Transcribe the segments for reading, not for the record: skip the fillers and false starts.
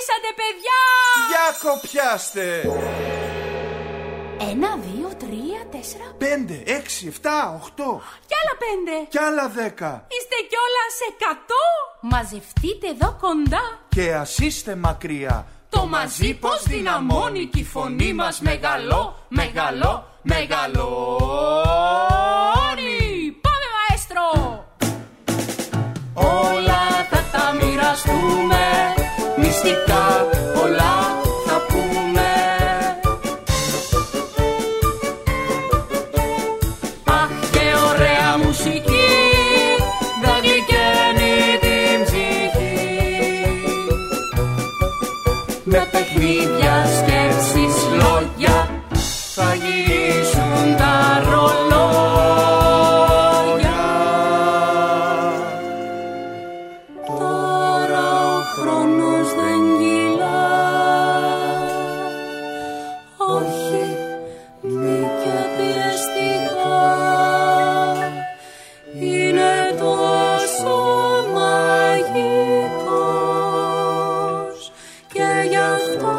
Κολλήσατε, παιδιά! Για κοπιάστε! 1, 2, 3, 4, 5, 6, 7, 8. Κι άλλα 5. Κι άλλα 10. Είστε κιόλας 100. Μαζευτείτε εδώ κοντά. Και ας είστε μακριά. Το μαζί πως δυναμώνει κι η φωνή μας μεγαλώ, μεγαλώ, μεγαλώνει. Πάμε, μαέστρο! Όλα θα τα μοιραστούμε, μυστικά πολλά θα πούμε. Αχ, και ωραία μουσική, θα γλυκαίνει την ψυχή. Με παιχνίδια, σκέψεις, λόγια, θα γυρίσουν τα ρολόγια. Τώρα ο χρόνος δεν κυλά, όχι μη και πιεστικά. Είναι τόσο μαγικός και γι' αυτό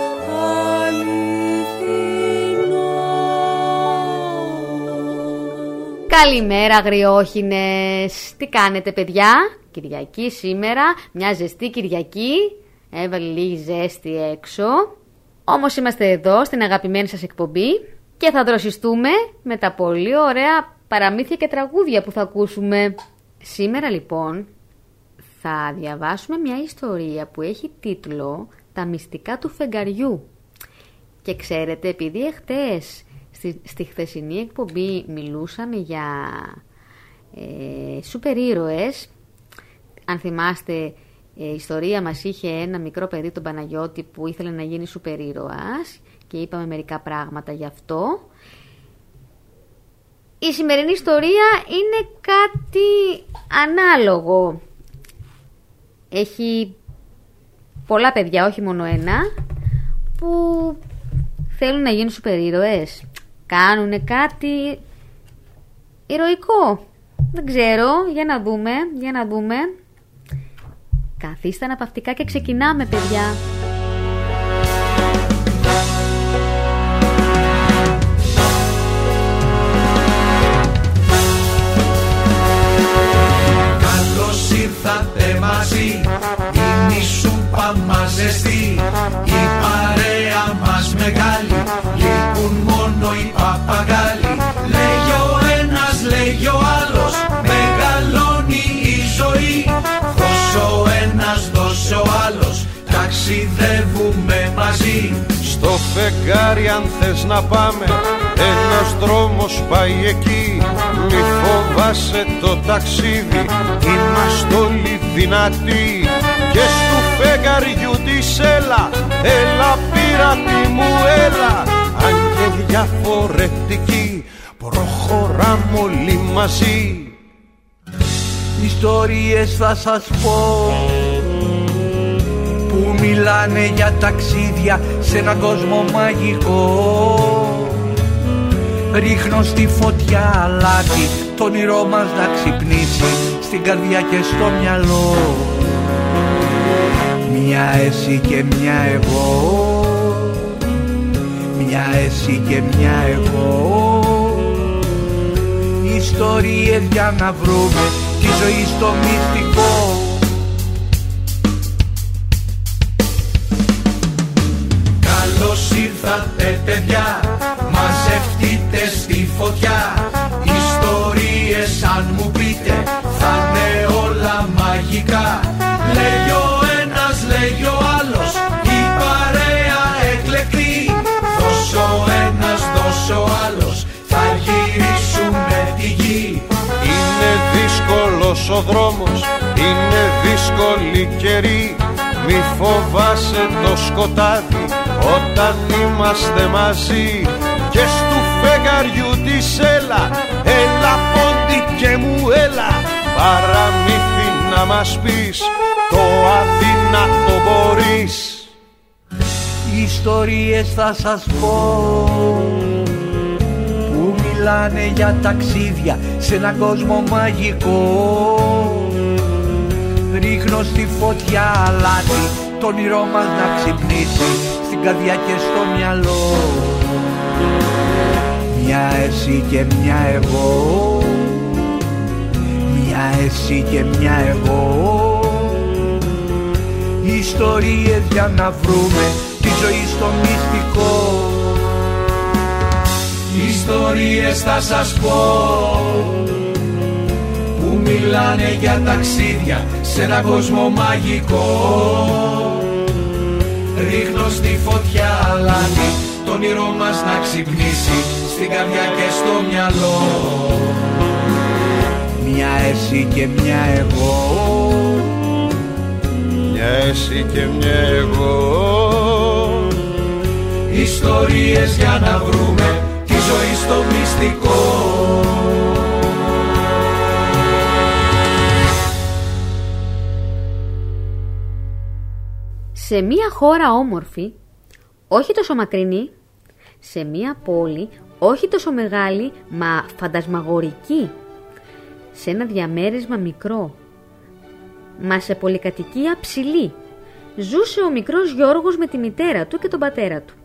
Καλημέρα αγριόχινες. Τι κάνετε, παιδιά? Κυριακή σήμερα, μια ζεστή Κυριακή. Έβαλε λίγη ζέστη έξω. Όμως είμαστε εδώ στην αγαπημένη σας εκπομπή και θα δροσιστούμε με τα πολύ ωραία παραμύθια και τραγούδια που θα ακούσουμε. Σήμερα λοιπόν θα διαβάσουμε μια ιστορία που έχει τίτλο «Τα μυστικά του φεγγαριού». Και ξέρετε, επειδή εχθές στη χθεσινή εκπομπή μιλούσαμε για σούπερ ήρωες, αν θυμάστε, η ιστορία μας είχε ένα μικρό παιδί, τον Παναγιώτη, που ήθελε να γίνει σούπερ ήρωας και είπαμε μερικά πράγματα γι' αυτό. Η σημερινή ιστορία είναι κάτι ανάλογο. Έχει πολλά παιδιά, όχι μόνο ένα, που θέλουν να γίνουν σούπερ ήρωες. Κάνουνε κάτι ηρωικό. Δεν ξέρω, για να δούμε. Καθίστε αναπαυτικά και ξεκινάμε, παιδιά. Καλώς ήρθατε μαζί, είναι η σούπα μας ζεστή, η παρέα μας μεγάλη, λείπουν μόνο οι παπαγάλοι. Λέγει ο ένας, λέγει ο άλλος, μεγαλώνει η ζωή. Δώσε ο ένας, δώσε ο άλλος, ταξιδεύουμε μαζί. Στο φεγγάρι αν θες να πάμε, ένας δρόμος πάει εκεί. Μη φοβάσαι το ταξίδι, είμαστε όλοι δυνατοί. Και στου φεγγαριού της έλα, έλα πειράτη μου έλα. Αν και διαφορετικοί, προχωράμε όλοι μαζί. Ιστορίες θα σας πω που μιλάνε για ταξίδια σε έναν κόσμο μαγικό. Ρίχνω στη φωτιά αλάτι, το όνειρό μας να ξυπνήσει στην καρδιά και στο μυαλό. Μια εσύ και μια εγώ, μια εσύ και μια εγώ. Ιστορίες για να βρούμε τη ζωή στο μυστικό. Καλώς ήρθατε, παιδιά, μαζευτείτε στη φωτιά. Ιστορίες αν μου πείτε θα είναι όλα μαγικά. Λέγει ο ένας, λέγει ο άλλος, η παρέα εκλεκτή. Δώσε ο ένας, δώσε ο άλλος, θα γυρίσουμε τη γη. Είναι δύσκολος ο δρόμος, είναι δύσκολη καιρή. Μη φοβάσαι το σκοτάδι όταν είμαστε μαζί. Και στου φεγγαριού της έλα, έλα πόντι και μου έλα. Παραμύθι να μας πεις, το αδύνατο μπορείς. Ιστορίες θα σας πω που μιλάνε για ταξίδια σε έναν κόσμο μαγικό. Ρίχνω στη φωτιά αλάτι, το όνειρό μας να ξυπνήσει στην καρδιά και στο μυαλό. Μια εσύ και μια εγώ, μια εσύ και μια εγώ. Ιστορίες για να βρούμε τη ζωή στο μυστικό. Ιστορίες θα σας πω που μιλάνε για ταξίδια σε ένα κόσμο μαγικό. Ρίχνω στη φωτιά αλάτι, το όνειρό μας να ξυπνήσει στην καρδιά και στο μυαλό. Μια εσύ και μια εγώ, μια εσύ και μια εγώ. Ιστορίες για να βρούμε τη ζωή στο μυστικό. Σε μία χώρα όμορφη, όχι τόσο μακρινή, σε μία πόλη, όχι τόσο μεγάλη, μα φαντασμαγορική, σε ένα διαμέρισμα μικρό, μα σε πολυκατοικία ψηλή, ζούσε ο μικρός Γιώργος με τη μητέρα του και τον πατέρα του.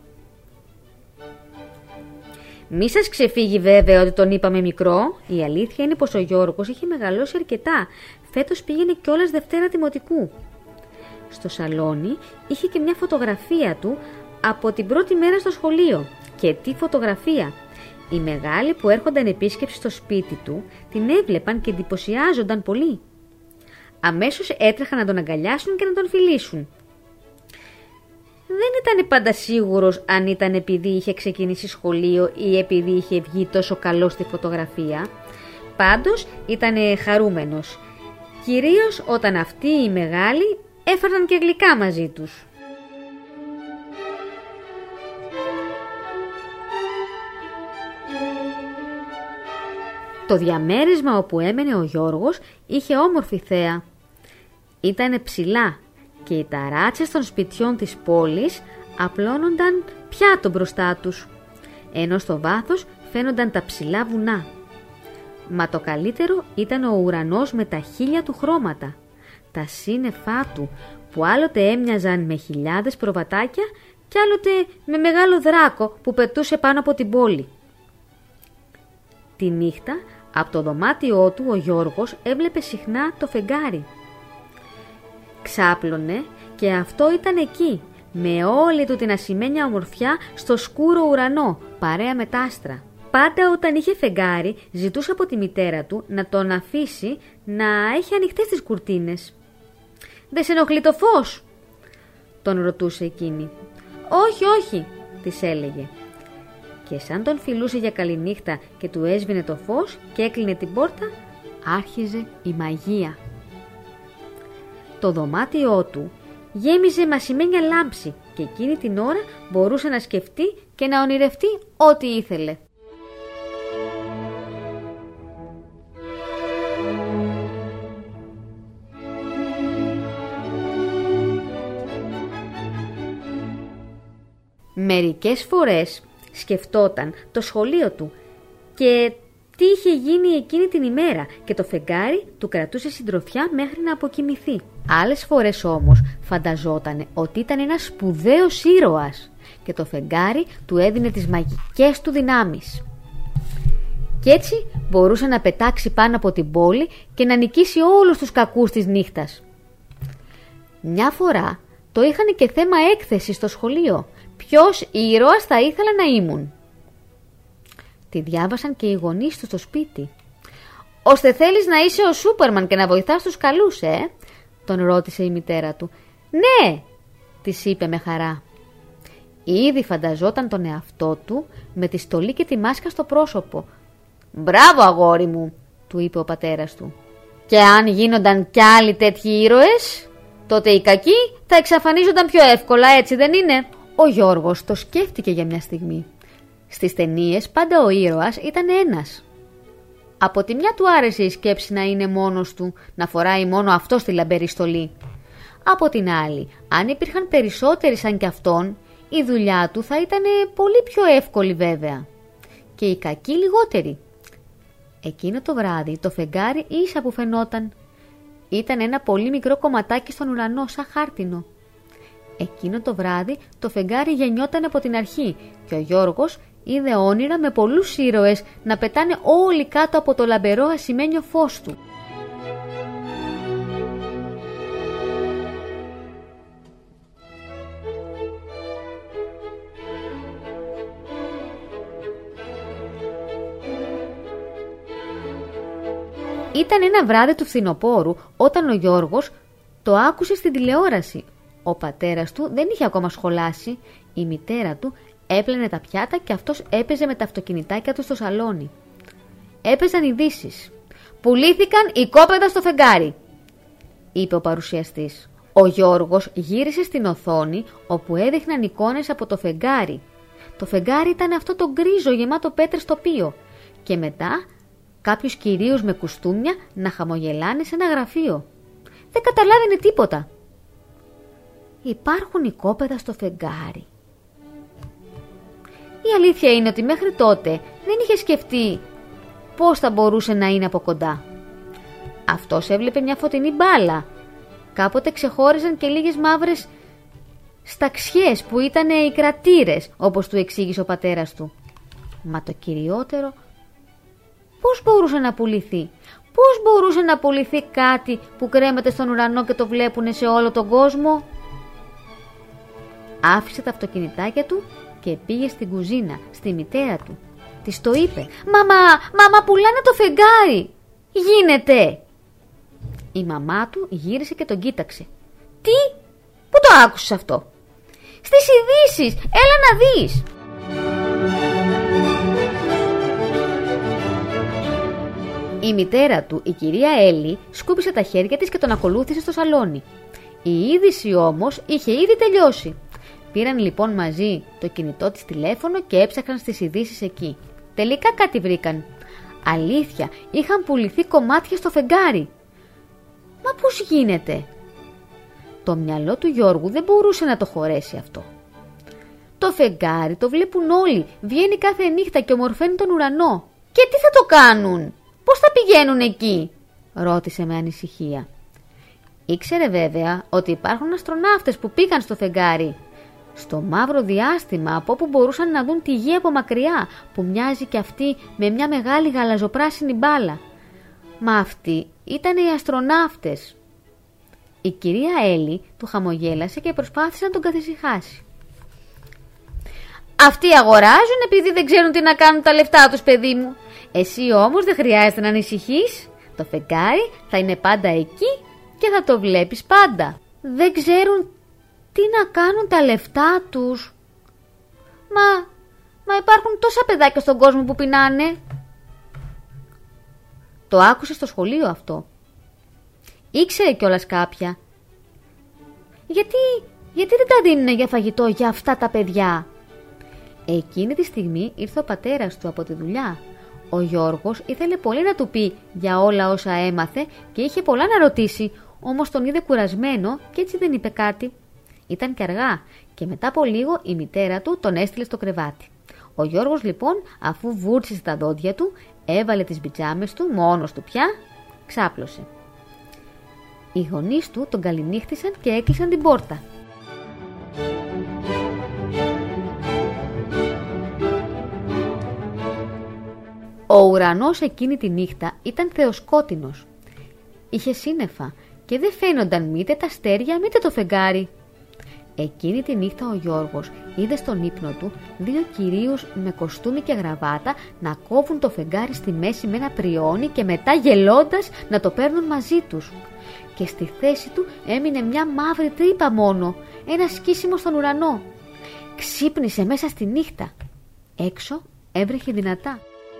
Μη σας ξεφύγει βέβαια ότι τον είπαμε μικρό, η αλήθεια είναι πως ο Γιώργος είχε μεγαλώσει αρκετά, φέτος πήγαινε κιόλας Δευτέρα Δημοτικού. Στο σαλόνι είχε και μια φωτογραφία του από την πρώτη μέρα στο σχολείο. Και τι φωτογραφία! Οι μεγάλοι που έρχονταν επίσκεψη στο σπίτι του την έβλεπαν και εντυπωσιάζονταν πολύ. Αμέσως έτρεχαν να τον αγκαλιάσουν και να τον φιλήσουν. Δεν ήταν πάντα σίγουρος αν ήταν επειδή είχε ξεκινήσει σχολείο ή επειδή είχε βγει τόσο καλό στη φωτογραφία. Πάντως ήταν χαρούμενος, κυρίως όταν αυτοί οι μεγάλοι έφεραν και γλυκά μαζί τους. Το διαμέρισμα όπου έμενε ο Γιώργος είχε όμορφη θέα. Ήτανε ψηλά και οι ταράτσες των σπιτιών της πόλης απλώνονταν πιάτο μπροστά τους, ενώ στο βάθος φαίνονταν τα ψηλά βουνά. Μα το καλύτερο ήταν ο ουρανός με τα χίλια του χρώματα, τα σύννεφά του που άλλοτε έμοιαζαν με χιλιάδες προβατάκια και άλλοτε με μεγάλο δράκο που πετούσε πάνω από την πόλη. Τη νύχτα από το δωμάτιό του ο Γιώργος έβλεπε συχνά το φεγγάρι. Ξάπλωνε και αυτό ήταν εκεί, με όλη του την ασημένια ομορφιά στο σκούρο ουρανό, παρέα με τ' άστρα. Πάντα όταν είχε φεγγάρι ζητούσε από τη μητέρα του να τον αφήσει να έχει ανοιχτές τις κουρτίνες. «Δεν σε ενοχλεί το φως?» τον ρωτούσε εκείνη. «Όχι, όχι», της έλεγε. Και σαν τον φιλούσε για καληνύχτα και του έσβηνε το φως και έκλεινε την πόρτα, άρχιζε η μαγεία. Το δωμάτιό του γέμιζε με ασημένια λάμψη και εκείνη την ώρα μπορούσε να σκεφτεί και να ονειρευτεί ό,τι ήθελε. Μερικές φορές σκεφτόταν το σχολείο του και τι είχε γίνει εκείνη την ημέρα και το φεγγάρι του κρατούσε συντροφιά μέχρι να αποκοιμηθεί. Άλλες φορές όμως φανταζόταν ότι ήταν ένας σπουδαίος ήρωας και το φεγγάρι του έδινε τις μαγικές του δυνάμεις. Κι έτσι μπορούσε να πετάξει πάνω από την πόλη και να νικήσει όλους τους κακούς της νύχτας. Μια φορά το είχαν και θέμα έκθεση στο σχολείο. Ποιος ήρωας θα ήθελα να ήμουν? Τη διάβασαν και οι γονείς του στο σπίτι. «Ώστε θέλεις να είσαι ο Σούπερμαν και να βοηθάς τους καλούς, τον ρώτησε η μητέρα του. «Ναι», της είπε με χαρά. Ήδη φανταζόταν τον εαυτό του με τη στολή και τη μάσκα στο πρόσωπο. «Μπράβο αγόρι μου», του είπε ο πατέρας του. «Και αν γίνονταν κι άλλοι τέτοιοι ήρωες, τότε οι κακοί θα εξαφανίζονταν πιο εύκολα, έτσι δεν είναι?» Ο Γιώργος το σκέφτηκε για μια στιγμή. Στις ταινίες πάντα ο ήρωας ήταν ένας. Από τη μια του άρεσε η σκέψη να είναι μόνος του, να φοράει μόνο αυτό τη λαμπερή στολή. Από την άλλη, αν υπήρχαν περισσότεροι σαν κι αυτόν, η δουλειά του θα ήταν πολύ πιο εύκολη βέβαια. Και οι κακοί λιγότεροι. Εκείνο το βράδυ το φεγγάρι ίσα που φαινόταν. Ήταν ένα πολύ μικρό κομματάκι στον ουρανό σαν χάρτινο. Εκείνο το βράδυ το φεγγάρι γεννιόταν από την αρχή και ο Γιώργος είδε όνειρα με πολλούς ήρωες να πετάνε όλοι κάτω από το λαμπερό ασημένιο φως του. Ήταν ένα βράδυ του φθινοπόρου όταν ο Γιώργος το άκουσε στην τηλεόραση. Ο πατέρας του δεν είχε ακόμα σχολάσει, η μητέρα του έπλαινε τα πιάτα και αυτός έπαιζε με τα αυτοκινητάκια του στο σαλόνι. Έπαιζαν ειδήσεις. «Πουλήθηκαν οικόπεδα στο φεγγάρι», είπε ο παρουσιαστής. Ο Γιώργος γύρισε στην οθόνη όπου έδειχναν εικόνες από το φεγγάρι. Το φεγγάρι ήταν αυτό το γκρίζο γεμάτο πέτρες τοπίο και μετά κάποιους κυρίους με κουστούμια να χαμογελάνε σε ένα γραφείο. Δεν καταλάβαινε τίποτα. Υπάρχουν οικόπεδα στο φεγγάρι. Η αλήθεια είναι ότι μέχρι τότε δεν είχε σκεφτεί πώς θα μπορούσε να είναι από κοντά. Αυτός έβλεπε μια φωτεινή μπάλα. Κάποτε ξεχώριζαν και λίγες μαύρες σταξιές που ήταν οι κρατήρες, όπως του εξήγησε ο πατέρας του. Μα το κυριότερο, πώς μπορούσε να πουληθεί? Πώς μπορούσε να πουληθεί κάτι που κρέμεται στον ουρανό και το βλέπουνε σε όλο τον κόσμο? Άφησε τα αυτοκινητάκια του και πήγε στην κουζίνα, στη μητέρα του. Της το είπε. «Μαμά, πουλάνε το φεγγάρι! Γίνεται!» Η μαμά του γύρισε και τον κοίταξε. «Τι? Πού το άκουσες αυτό?» «Στις ειδήσεις! Έλα να δεις!» Η μητέρα του, η κυρία Έλλη, σκούπισε τα χέρια της και τον ακολούθησε στο σαλόνι. Η είδηση όμως είχε ήδη τελειώσει. Πήραν λοιπόν μαζί το κινητό της τηλέφωνο και έψαχναν στις ειδήσεις εκεί. Τελικά κάτι βρήκαν. Αλήθεια, είχαν πουληθεί κομμάτια στο φεγγάρι. Μα πώς γίνεται? Το μυαλό του Γιώργου δεν μπορούσε να το χωρέσει αυτό. Το φεγγάρι το βλέπουν όλοι, βγαίνει κάθε νύχτα και ομορφαίνει τον ουρανό. Και τι θα το κάνουν? Πώς θα πηγαίνουν εκεί? Ρώτησε με ανησυχία. Ήξερε βέβαια ότι υπάρχουν αστροναύτες που πήγαν στο φεγγάρι. Στο μαύρο διάστημα από όπου μπορούσαν να δουν τη γη από μακριά, που μοιάζει και αυτή με μια μεγάλη γαλαζοπράσινη μπάλα. Μα αυτοί ήταν οι αστροναύτες. Η κυρία Έλλη του χαμογέλασε και προσπάθησε να τον καθησυχάσει. «Αυτοί αγοράζουν επειδή δεν ξέρουν τι να κάνουν τα λεφτά τους, παιδί μου. Εσύ όμως δεν χρειάζεται να ανησυχείς. Το φεγγάρι θα είναι πάντα εκεί και θα το βλέπεις πάντα. Δεν ξέρουν τι να κάνουν τα λεφτά τους. Μα υπάρχουν τόσα παιδάκια στον κόσμο που πεινάνε». Το άκουσε στο σχολείο αυτό. Ήξερε κιόλας κάποια. Γιατί δεν τα δίνουν για φαγητό για αυτά τα παιδιά? Εκείνη τη στιγμή ήρθε ο πατέρας του από τη δουλειά. Ο Γιώργος ήθελε πολύ να του πει για όλα όσα έμαθε και είχε πολλά να ρωτήσει, όμως τον είδε κουρασμένο και έτσι δεν είπε κάτι. Ήταν και αργά και μετά από λίγο η μητέρα του τον έστειλε στο κρεβάτι. Ο Γιώργος λοιπόν, αφού βούρτισε τα δόντια του, έβαλε τις πιτζάμες του μόνος του πια, ξάπλωσε. Οι γονείς του τον καληνύχτησαν και έκλεισαν την πόρτα. Ο ουρανός εκείνη τη νύχτα ήταν θεοσκότεινος. Είχε σύννεφα και δεν φαίνονταν μήτε τα αστέρια μήτε το φεγγάρι. Εκείνη τη νύχτα ο Γιώργος είδε στον ύπνο του δύο κυρίους με κοστούμι και γραβάτα να κόβουν το φεγγάρι στη μέση με ένα πριόνι και μετά γελώντας να το παίρνουν μαζί τους. Και στη θέση του έμεινε μια μαύρη τρύπα μόνο, ένα σκίσιμο στον ουρανό. Ξύπνησε μέσα στη νύχτα. Έξω έβρεχε δυνατά.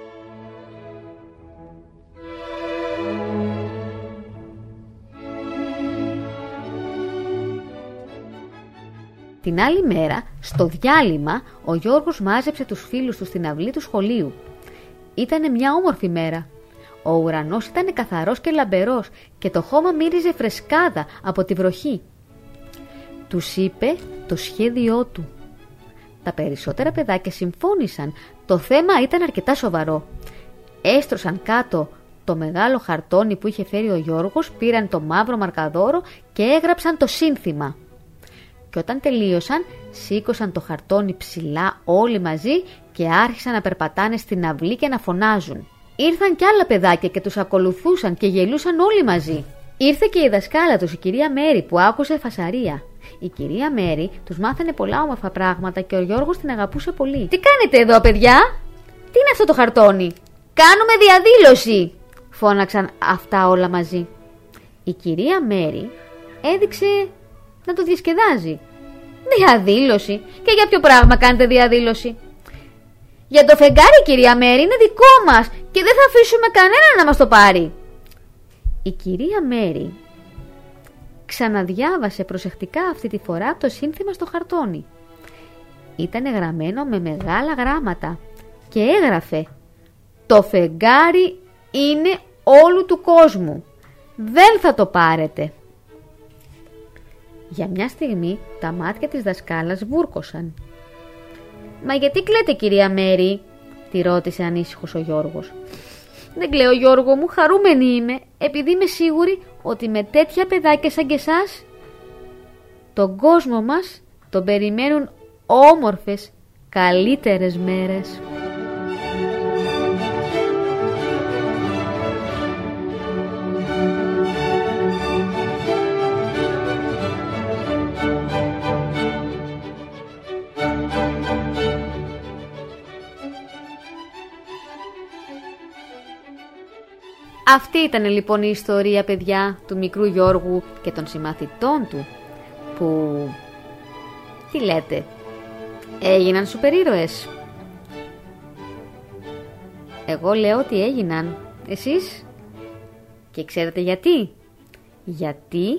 Την άλλη μέρα, στο διάλειμμα, ο Γιώργος μάζεψε τους φίλους του στην αυλή του σχολείου. Ήτανε μια όμορφη μέρα. Ο ουρανός ήταν καθαρός και λαμπερός και το χώμα μύριζε φρεσκάδα από τη βροχή. Τους είπε το σχέδιό του. Τα περισσότερα παιδάκια συμφώνησαν. Το θέμα ήταν αρκετά σοβαρό. Έστρωσαν κάτω το μεγάλο χαρτόνι που είχε φέρει ο Γιώργος, πήραν το μαύρο μαρκαδόρο και έγραψαν το σύνθημα. Και όταν τελείωσαν, σήκωσαν το χαρτόνι ψηλά όλοι μαζί και άρχισαν να περπατάνε στην αυλή και να φωνάζουν. Ήρθαν κι άλλα παιδάκια και τους ακολουθούσαν και γελούσαν όλοι μαζί. Ήρθε και η δασκάλα τους, η κυρία Μέρη, που άκουσε φασαρία. Η κυρία Μέρη τους μάθανε πολλά όμορφα πράγματα και ο Γιώργος την αγαπούσε πολύ. «Τι κάνετε εδώ, παιδιά? Τι είναι αυτό το χαρτόνι?» «Κάνουμε διαδήλωση», φώναξαν αυτά όλα μαζί. Η κυρία Μέρη έδειξε να το διασκεδάζει. «Διαδήλωση? Και για ποιο πράγμα κάνετε διαδήλωση?» «Για το φεγγάρι, κυρία Μέρη, είναι δικό μας και δεν θα αφήσουμε κανένα να μας το πάρει». Η κυρία Μέρη ξαναδιάβασε προσεκτικά αυτή τη φορά το σύνθημα στο χαρτόνι. Ήτανε γραμμένο με μεγάλα γράμματα και έγραφε «Το φεγγάρι είναι όλου του κόσμου. Δεν θα το πάρετε». Για μια στιγμή τα μάτια της δασκάλας βούρκωσαν. «Μα γιατί κλαίτε, κυρία Μέρη?» τη ρώτησε ανήσυχος ο Γιώργος. «Δεν κλαίω, Γιώργο μου, χαρούμενη είμαι, επειδή είμαι σίγουρη ότι με τέτοια παιδάκια σαν και εσάς τον κόσμο μας τον περιμένουν όμορφες, καλύτερες μέρες». Αυτή ήταν λοιπόν η ιστορία, παιδιά, του μικρού Γιώργου και των συμμαθητών του που, τι λέτε, έγιναν σούπερ ήρωες. Εγώ λέω ότι έγιναν. Εσείς? Και ξέρετε γιατί? Γιατί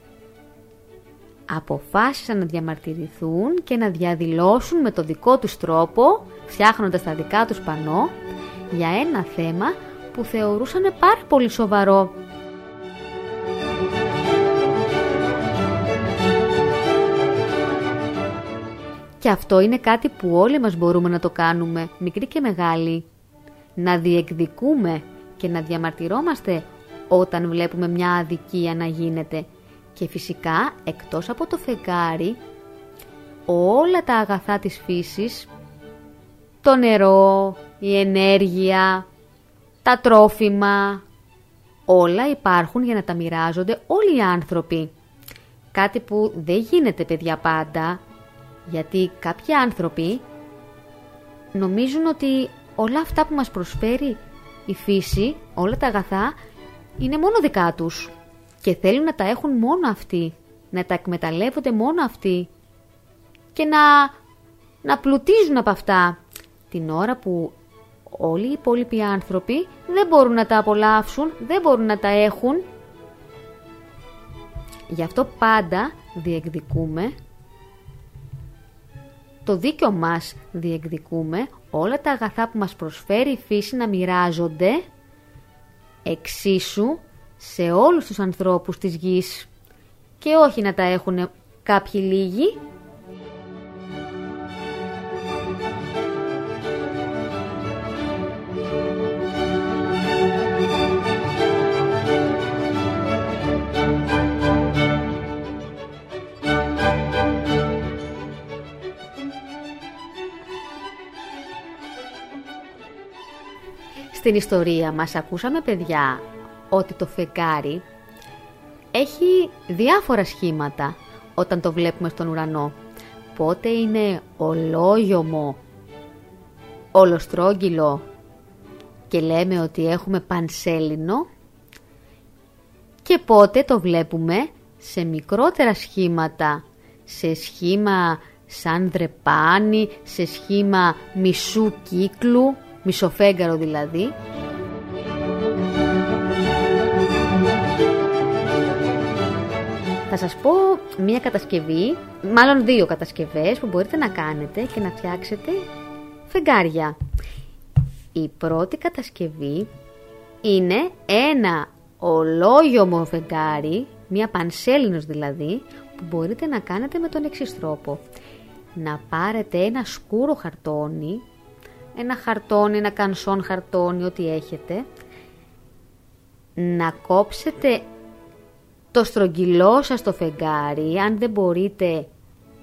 αποφάσισαν να διαμαρτυρηθούν και να διαδηλώσουν με το δικό τους τρόπο, φτιάχνοντας τα δικά τους πανό, για ένα θέμα που θεωρούσαν πάρα πολύ σοβαρό. Και αυτό είναι κάτι που όλοι μας μπορούμε να το κάνουμε, μικροί και μεγάλοι. Να διεκδικούμε και να διαμαρτυρόμαστε όταν βλέπουμε μια αδικία να γίνεται. Και φυσικά, εκτός από το φεγγάρι, όλα τα αγαθά της φύσης, το νερό, η ενέργεια, τα τρόφιμα, όλα υπάρχουν για να τα μοιράζονται όλοι οι άνθρωποι. Κάτι που δεν γίνεται, παιδιά, πάντα, γιατί κάποιοι άνθρωποι νομίζουν ότι όλα αυτά που μας προσφέρει η φύση, όλα τα αγαθά, είναι μόνο δικά τους και θέλουν να τα έχουν μόνο αυτοί, να τα εκμεταλλεύονται μόνο αυτοί και να πλουτίζουν από αυτά, την ώρα που όλοι οι υπόλοιποι άνθρωποι δεν μπορούν να τα απολαύσουν, δεν μπορούν να τα έχουν. Γι' αυτό πάντα διεκδικούμε, το δίκιο μας διεκδικούμε, όλα τα αγαθά που μας προσφέρει η φύση να μοιράζονται εξίσου σε όλους τους ανθρώπους της γης και όχι να τα έχουν κάποιοι λίγοι. Στην ιστορία μας ακούσαμε, παιδιά, ότι το φεγγάρι έχει διάφορα σχήματα όταν το βλέπουμε στον ουρανό. Πότε είναι ολόγιομο, ολοστρόγγυλο και λέμε ότι έχουμε πανσέλινο, και πότε το βλέπουμε σε μικρότερα σχήματα, σε σχήμα σαν δρεπάνι, σε σχήμα μισού κύκλου, μισοφέγγαρο δηλαδή. Θα σας πω μία κατασκευή, μάλλον δύο κατασκευές που μπορείτε να κάνετε και να φτιάξετε φεγγάρια. Η πρώτη κατασκευή είναι ένα ολόγιομο φεγγάρι, μία πανσέλινος δηλαδή, που μπορείτε να κάνετε με τον εξής τρόπο. Να πάρετε ένα σκούρο χαρτόνι, ένα χαρτόνι, ένα κανσόν χαρτόνι, ό,τι έχετε, να κόψετε το στρογγυλό σας το φεγγάρι, αν δεν μπορείτε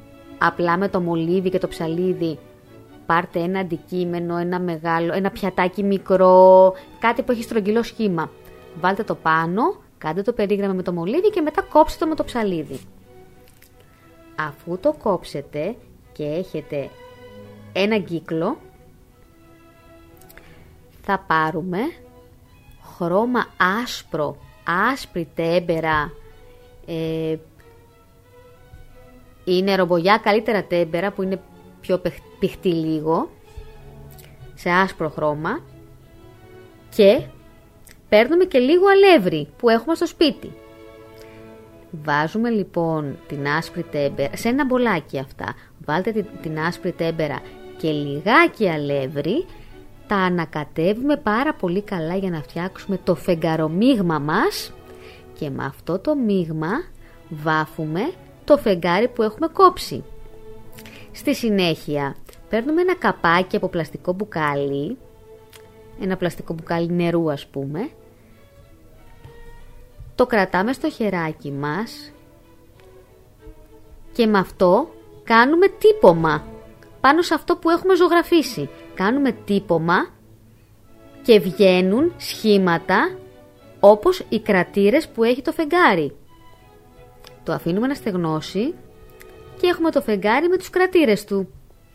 απλά με το μολύβι και το ψαλίδι. Πάρτε ένα αντικείμενο, ένα πιατάκι μικρό, κάτι που έχει στρογγυλό σχήμα. Βάλτε το πάνω, κάντε το περίγραμμα με το μολύβι και μετά κόψτε το με το ψαλίδι. Αφού το κόψετε και έχετε ένα κύκλο, θα πάρουμε χρώμα άσπρο, άσπρη τέμπερα, είναι ρομπογιά, καλύτερα τέμπερα που είναι πιο πηχτή λίγο, σε άσπρο χρώμα, και παίρνουμε και λίγο αλεύρι που έχουμε στο σπίτι. Βάζουμε λοιπόν την άσπρη τέμπερα σε ένα μπολάκι αυτά, βάλτε την άσπρη τέμπερα και λιγάκι αλεύρι, τα ανακατεύουμε πάρα πολύ καλά για να φτιάξουμε το φεγγαρομίγμα μας και με αυτό το μείγμα βάφουμε το φεγγάρι που έχουμε κόψει. Στη συνέχεια παίρνουμε ένα καπάκι από πλαστικό μπουκάλι, ένα πλαστικό μπουκάλι νερού ας πούμε, το κρατάμε στο χεράκι μας και με αυτό κάνουμε τύπομα πάνω σε αυτό που έχουμε ζωγραφίσει. Κάνουμε τύπομα και βγαίνουν σχήματα όπως οι κρατήρες που έχει το φεγγάρι. Το αφήνουμε να στεγνώσει και έχουμε το φεγγάρι με τους κρατήρες του.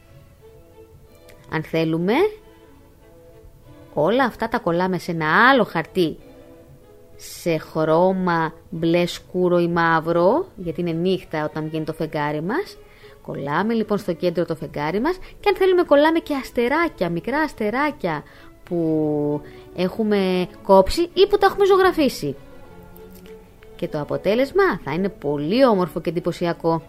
Αν θέλουμε, όλα αυτά τα κολλάμε σε ένα άλλο χαρτί σε χρώμα μπλε σκούρο ή μαύρο, γιατί είναι νύχτα όταν βγαίνει το φεγγάρι μας. Κολλάμε λοιπόν στο κέντρο το φεγγάρι μας και αν θέλουμε κολλάμε και αστεράκια, μικρά αστεράκια που έχουμε κόψει ή που τα έχουμε ζωγραφίσει. Και το αποτέλεσμα θα είναι πολύ όμορφο και εντυπωσιακό.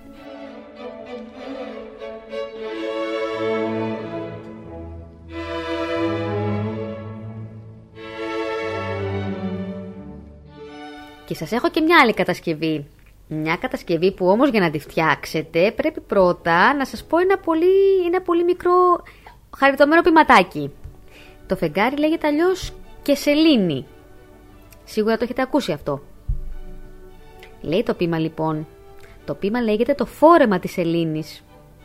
Και σας έχω και μια άλλη κατασκευή. Μια κατασκευή που όμως για να τη φτιάξετε πρέπει πρώτα να σας πω ένα πολύ μικρό χαριτωμένο ποιηματάκι. Το φεγγάρι λέγεται αλλιώς και σελήνη. Σίγουρα το έχετε ακούσει αυτό. Λέει το ποίημα λοιπόν. Το ποίημα λέγεται το φόρεμα της σελήνης.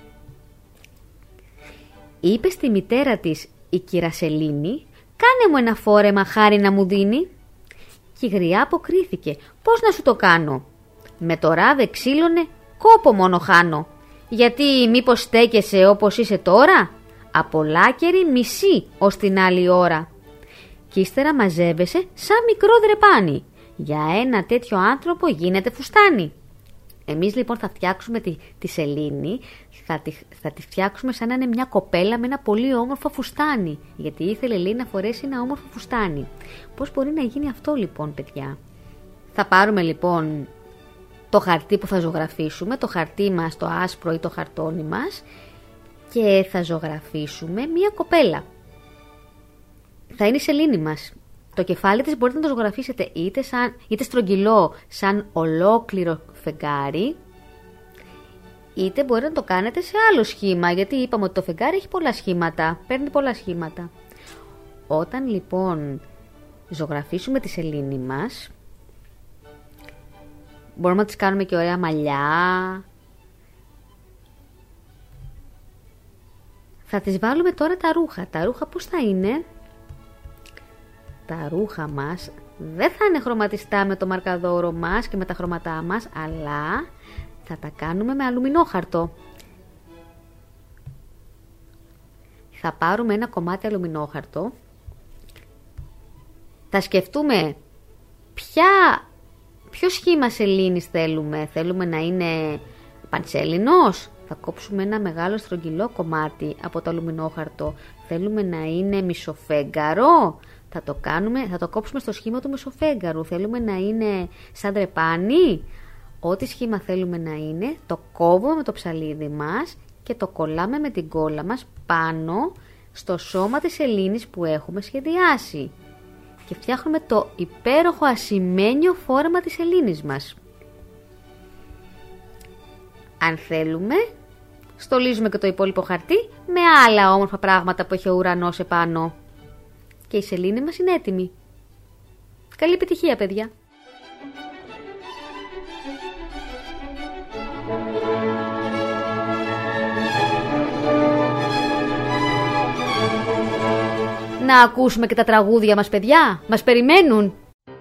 Είπε στη μητέρα της η κυρα Σελήνη, κάνε μου ένα φόρεμα χάρη να μου δίνει. Και η γριά αποκρίθηκε, πώς να σου το κάνω. Με το ράβε ξύλωνε, κόπο μόνο χάνω. Γιατί μήπως στέκεσαι όπως είσαι τώρα, απολάκερη μισή ως την άλλη ώρα. Κι ύστερα μαζεύεσαι σαν μικρό δρεπάνι. Για ένα τέτοιο άνθρωπο γίνεται φουστάνι. Εμείς λοιπόν θα φτιάξουμε τη σελήνη, θα τη φτιάξουμε σαν να είναι μια κοπέλα με ένα πολύ όμορφο φουστάνι. Γιατί ήθελε λέει να φορέσει ένα όμορφο φουστάνι. Πώς μπορεί να γίνει αυτό λοιπόν παιδιά? Θα πάρουμε λοιπόν το χαρτί που θα ζωγραφίσουμε, το χαρτί μας, το άσπρο ή το χαρτόνι μας, και θα ζωγραφίσουμε μια κοπέλα. Θα είναι η σελήνη μας. Το κεφάλι της μπορείτε να το ζωγραφίσετε είτε στρογγυλό σαν ολόκληρο φεγγάρι, είτε μπορείτε να το κάνετε σε άλλο σχήμα, γιατί είπαμε ότι το φεγγάρι έχει πολλά σχήματα, παίρνει πολλά σχήματα. Όταν λοιπόν ζωγραφίσουμε τη σελήνη μας, μπορούμε να τις κάνουμε και ωραία μαλλιά. Θα τις βάλουμε τώρα τα ρούχα. Τα ρούχα πώς θα είναι? Τα ρούχα μας δεν θα είναι χρωματιστά με το μαρκαδόρο μας και με τα χρώματά μας, αλλά θα τα κάνουμε με αλουμινόχαρτο. Θα πάρουμε ένα κομμάτι αλουμινόχαρτο, θα σκεφτούμε ποιο σχήμα σελήνης θέλουμε. Θέλουμε να είναι πανσέλινος, θα κόψουμε ένα μεγάλο στρογγυλό κομμάτι από το αλουμινόχαρτο. Θέλουμε να είναι μισοφέγγαρο, θα το κόψουμε στο σχήμα του μισοφέγγαρου. Θέλουμε να είναι σαν τρεπάνι, ό,τι σχήμα θέλουμε να είναι, το κόβουμε με το ψαλίδι μας και το κολλάμε με την κόλλα μας πάνω στο σώμα της σελήνης που έχουμε σχεδιάσει. Και φτιάχνουμε το υπέροχο ασημένιο φόρεμα της σελήνης μας. Αν θέλουμε, στολίζουμε και το υπόλοιπο χαρτί με άλλα όμορφα πράγματα που έχει ο ουρανός επάνω. Και η σελήνη μας είναι έτοιμη. Καλή επιτυχία παιδιά! να ακούσουμε και τα τραγούδια μας, παιδιά? Μας περιμένουν.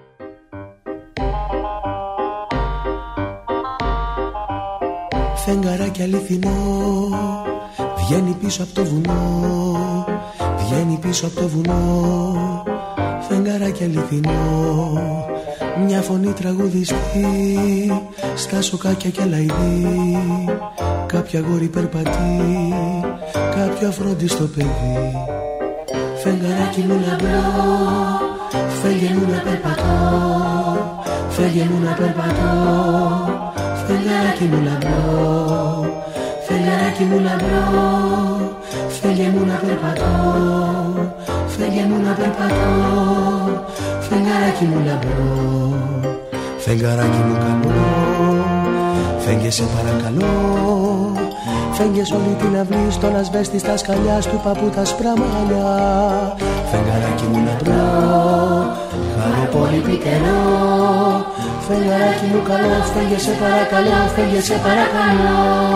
Φεγγαράκι αληθινό βγαίνει πίσω από το βουνό, βγαίνει πίσω από το βουνό. Φεγγαράκι αληθινό, μια φωνή τραγουδιστή, στα σοκάκια και λαϊδί. Κάποια αγόρι περπατεί, κάποιο αφρόντιστο παιδί. Φεγγαράκι μου λαμπρό, φέγγε μου να περπατώ, φέγγε μου να περπατώ. Φεγγαράκι μου λαμπρό, φεγγαράκι μου λαμπρό, φέγγε μου να περπατώ, φέγγε μου να περπατώ. Φεγγαράκι μου λαμπρό, φεγγαράκι μου καλό, φέγγε σε παρακαλώ. Φέγγε σ' όλη την αυλή, στον ασβέστη, στα σκαλιά του παππού τα σπραμάλια. Φεγγαράκι μου λαμπρό, χαρώ πολύ πικερό. Φεγγαράκι μου καλό, φέγγε σε παρακαλώ, φέγγε σε παρακαλώ.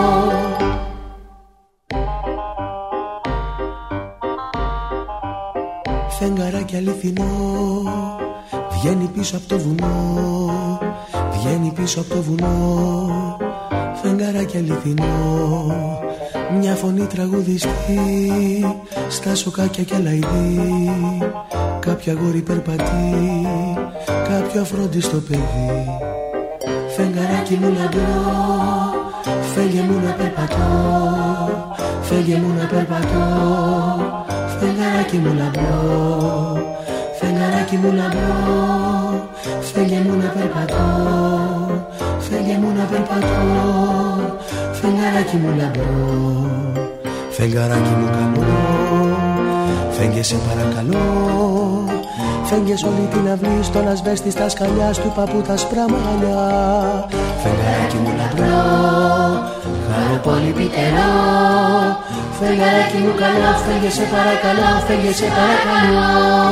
Φεγγαράκι αληθινό βγαίνει πίσω από το βουνό, βγαίνει πίσω από το βουνό. Φεγγαράκι αληθινό, μια φωνή τραγουδιστή, στα σοκάκια και λαϊδί. Κάποια αγόρι περπατεί, κάποιο αφρόντιστο παιδί. Φεγγαράκι μου λαμπρό, φέγγε μου να περπατώ, φέγγε μου να περπατώ. Φεγγαράκι μου λαμπρό, φεγγαράκι μου λαμπρό, φέγγε μου να περπατώ, φέγγε μου να περπατώ. Φεγγαράκι μου λαμπρό, φεγγαράκι μου καλό, φέγγε σε παρακαλώ. Φέγγε σ' όλη την αυλή, στον ασβέστη, στα σκαλιά του παππού τα σπραμάλια. Φεγγαράκι μου λαμπρό, χαρώ πολύ πικερό. Φεγγαράκι μου καλό, φέγγε σε παρακαλώ, φέγγε σε παρακαλώ.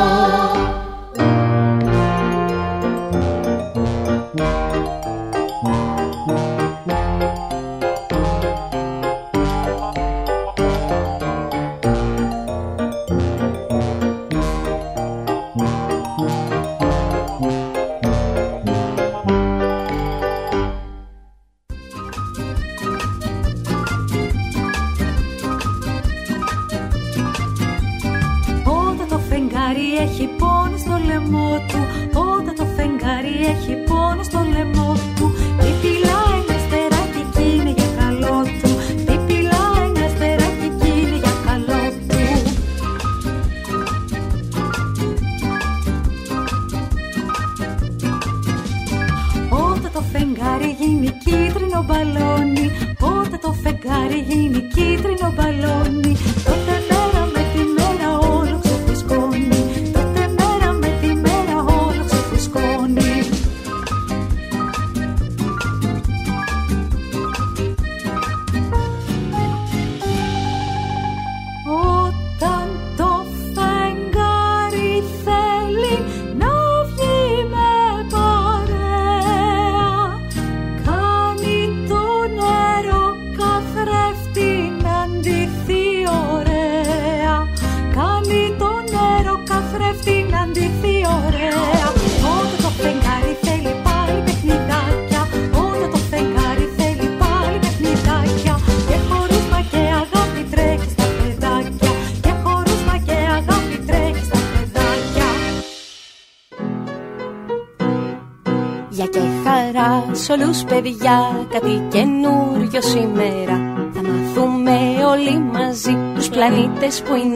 Σ' όλους παιδιά κάτι καινούριο σήμερα. Θα μάθουμε όλοι μαζί τους πλανήτες που είναι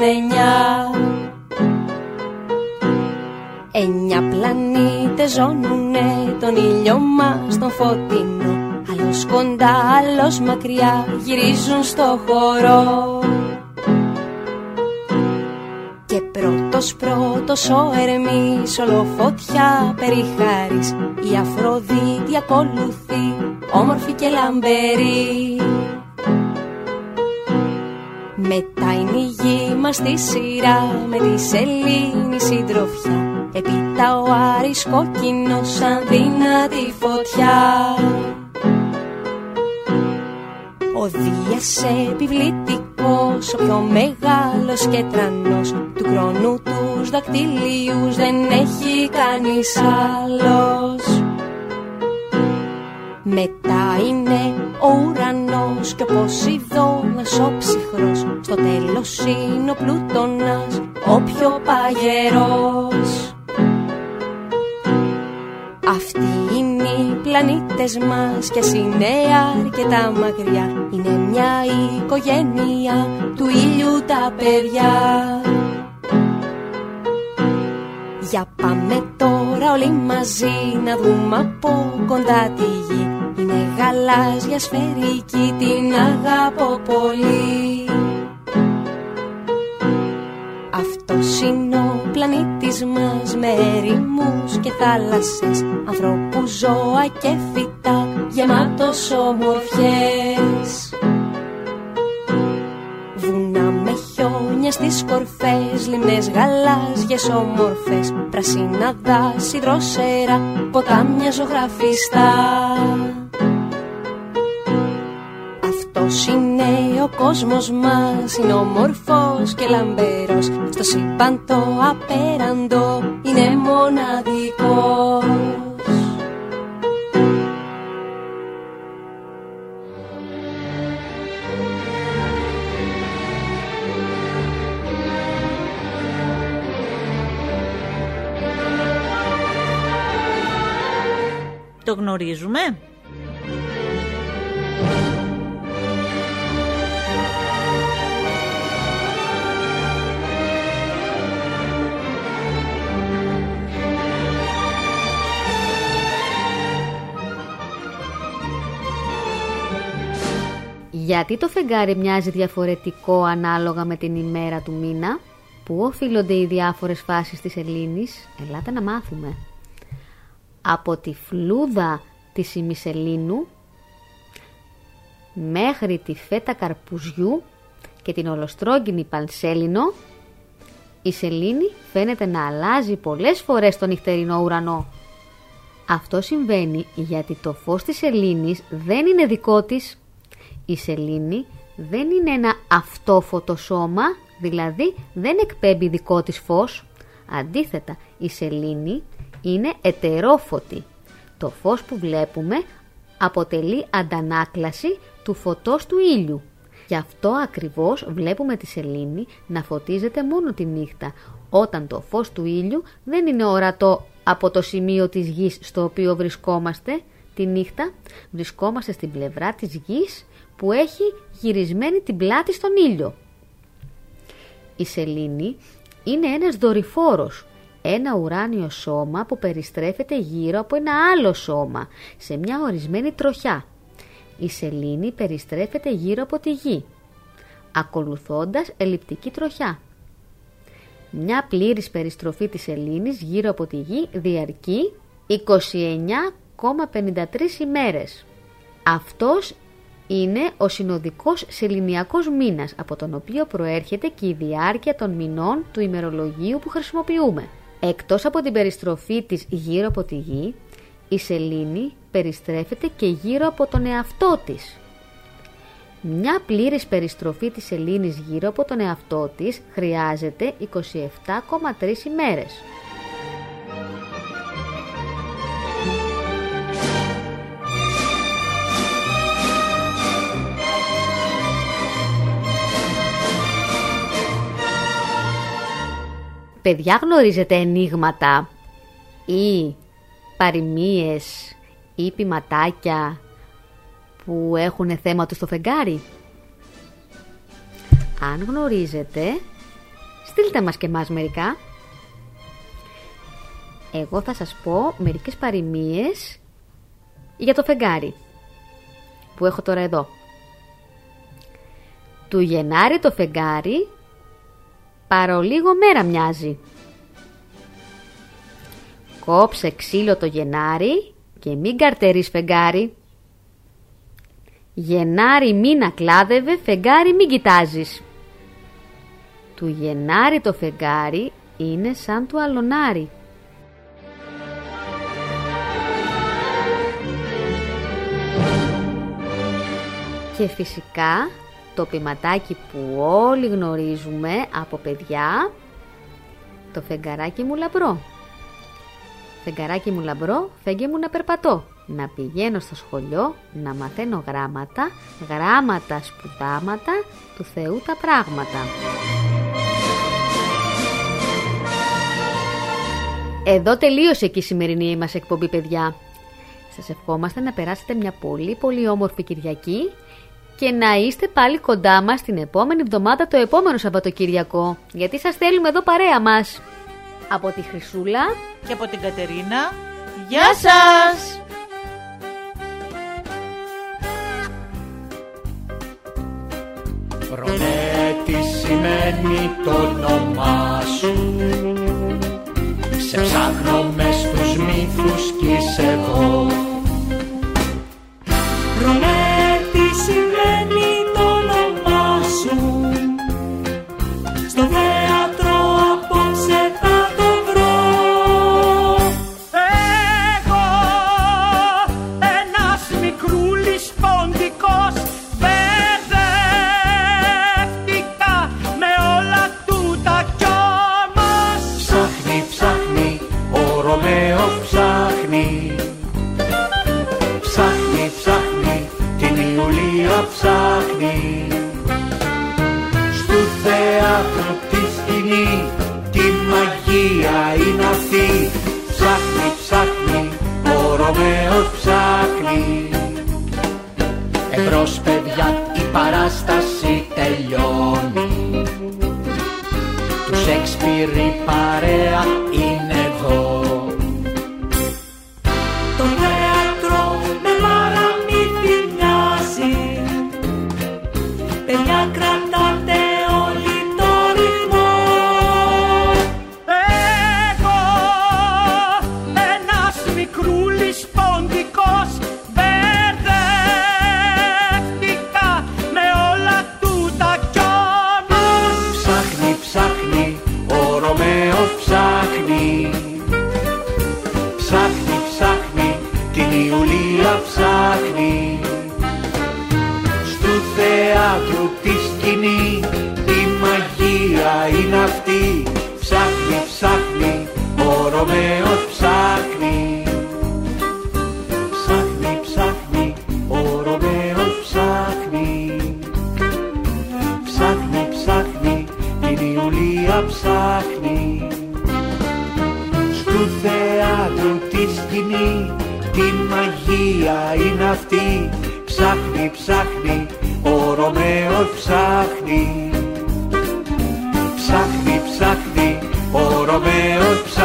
9. 9 πλανήτες ζώνουνε τον ήλιο μας τον φωτεινό. Άλλος κοντά, άλλος μακριά, γυρίζουν στο χώρο. Και πρώτος ο Ερμής, όλο φωτιά περιχάρης. Η Αφροδίτη ακολουθεί, όμορφη και λαμπερή. Μετά είναι η γη μας στη σειρά, με τη σελήνη συντροφιά. Έπειτα ο Άρης κόκκινος σαν δυνατή φωτιά. Ο Ο Δίας επιβλητικός, ο πιο μεγάλος και τρανός, του χρόνου τους δακτυλίους δεν έχει κανείς άλλος. Μετά είναι ο ουρανός και ο Ποσειδώνας ο ψυχρός, στο τέλος είναι ο Πλούτονας, ο πιο παγερός. Αυτοί είναι οι πλανήτες μας και ας είναι αρκετά μακριά, είναι μια οικογένεια του ήλιου τα παιδιά. Για πάμε τώρα όλοι μαζί να δούμε από κοντά τη γη. Είναι γαλάζια σφαιρική, την αγαπώ πολύ. Αυτός είναι ο πλανήτης μας με ερήμους και θάλασσες, ανθρώπους, ζώα και φυτά, γεμάτος ομορφιές. Βουνά με χιόνια στις κορφές, λιμνές γαλάζιες όμορφες, πράσινα δάση, δροσερά, ποτάμια ζωγραφιστά. Αυτός είναι ο κόσμος μας, είναι όμορφος και λαμπερός, στο σύμπαν το απέραντο είναι μοναδικός. Το γνωρίζουμε? Γιατί το φεγγάρι μοιάζει διαφορετικό ανάλογα με την ημέρα του μήνα? Πού οφείλονται οι διάφορες φάσεις της σελήνης? Ελάτε να μάθουμε. Από τη φλούδα της ημισελήνου μέχρι τη φέτα καρπουζιού και την ολοστρόγγινη πανσέλινο, η σελήνη φαίνεται να αλλάζει πολλές φορές στο νυχτερινό ουρανό. Αυτό συμβαίνει γιατί το φως της σελήνης δεν είναι δικό της. Η σελήνη δεν είναι ένα αυτόφωτο σώμα, δηλαδή δεν εκπέμπει δικό της φως. Αντίθετα, η σελήνη είναι ετερόφωτη. Το φως που βλέπουμε αποτελεί αντανάκλαση του φωτός του ήλιου. Γι' αυτό ακριβώς βλέπουμε τη σελήνη να φωτίζεται μόνο τη νύχτα, όταν το φως του ήλιου δεν είναι ορατό από το σημείο της γης στο οποίο βρισκόμαστε. Τη νύχτα βρισκόμαστε στην πλευρά της γης που έχει γυρισμένη την πλάτη στον ήλιο. Η σελήνη είναι ένας δορυφόρος, ένα ουράνιο σώμα που περιστρέφεται γύρω από ένα άλλο σώμα σε μια ορισμένη τροχιά. Η σελήνη περιστρέφεται γύρω από τη γη, ακολουθώντας ελλειπτική τροχιά. Μια πλήρης περιστροφή της σελήνης γύρω από τη γη διαρκεί 29,53 ημέρες. Αυτός είναι ο συνοδικός σεληνιακός μήνας, από τον οποίο προέρχεται και η διάρκεια των μηνών του ημερολογίου που χρησιμοποιούμε. Εκτός από την περιστροφή της γύρω από τη γη, η σελήνη περιστρέφεται και γύρω από τον εαυτό της. Μια πλήρης περιστροφή της σελήνης γύρω από τον εαυτό της χρειάζεται 27,3 ημέρες. Παιδιά, γνωρίζετε ενίγματα ή παροιμίες ή ποιηματάκια που έχουν θέμα τους στο φεγγάρι? Αν γνωρίζετε, στείλτε μας και εμάς μερικά. Εγώ θα σας πω μερικές παροιμίες για το φεγγάρι που έχω τώρα εδώ. Του Γενάρη το φεγγάρι παρολίγο μέρα μοιάζει. Κόψε ξύλο το Γενάρη και μην καρτερείς φεγγάρι. Γενάρη μήνα κλάδευε, φεγγάρι μην κοιτάζεις. Του Γενάρη το φεγγάρι είναι σαν του αλωνάρι. Και φυσικά το ποιηματάκι που όλοι γνωρίζουμε από παιδιά, το φεγγαράκι μου λαμπρό. Φεγγαράκι μου λαμπρό, φέγγε μου να περπατώ, να πηγαίνω στο σχολείο, να μαθαίνω γράμματα, γράμματα σπουδάματα, του Θεού τα πράγματα. Εδώ τελείωσε και η σημερινή μας εκπομπή, παιδιά. Σας ευχόμαστε να περάσετε μια πολύ όμορφη Κυριακή και να είστε πάλι κοντά μας την επόμενη εβδομάδα, το επόμενο Σαββατοκύριακο, γιατί σας θέλουμε εδώ παρέα μας. Από τη Χρυσούλα και από την Κατερίνα, γεια σας! Ρωμέ, τι σημαίνει το όνομά σου? Σε ψάχνω μες στους μύθους κι είσαι εδώ. Ρωμέ, τι σημαίνει το όνομά σου? Στο θέατρο απόψε θα το βρω. Εγώ, ένας μικρούλης ποντικός, μπερδεύτηκα με όλα τούτα κι όμως ψάχνει, ψάχνει, ο Ρωμαίο ψάχνει. Ψάχνει, ψάχνει, την Ιουλία ψάχνει. Στου θέατρου τη σκηνή, τη μαγεία είναι αυτή. Ψάχνει, ψάχνει, ο Ρωμαίος ψάχνει. Εμπρός παιδιά, η παράσταση τελειώνει. Του Σέξπιρ η παρέα είναι εδώ. Το θέατρο με παραμύθι μοιάζει. Παιδιά, κρατάτε όλοι το ρυθμό. εγώ, ένας μικρούλης ποντικός, μπερδεύτηκα με όλα τούτα κι όμως Ψάχνει, ψάχνει, ο Ρωμαίος ψάχνει. Ψάχνει, ψάχνει, την Ιουλία ψάχνει. Στου θέατρου τη σκηνή, η μαγεία είναι αυτή. Ψάχνει, ψάχνει, ο Ρωμαίος ψάχνει. Ψάχνει, ψάχνει, ο Ρωμαίος ψάχνει. Ψάχνει, ψάχνει, την Ιουλία ψάχνει. Στου θέατρου τη σκηνή, τη μαγεία είναι αυτή. Ψάχνει, ψάχνει, ο Ρωμαίος ψάχνει. Ψάχνει, ψάχνει, ο Ρωμαίος ψάχνει.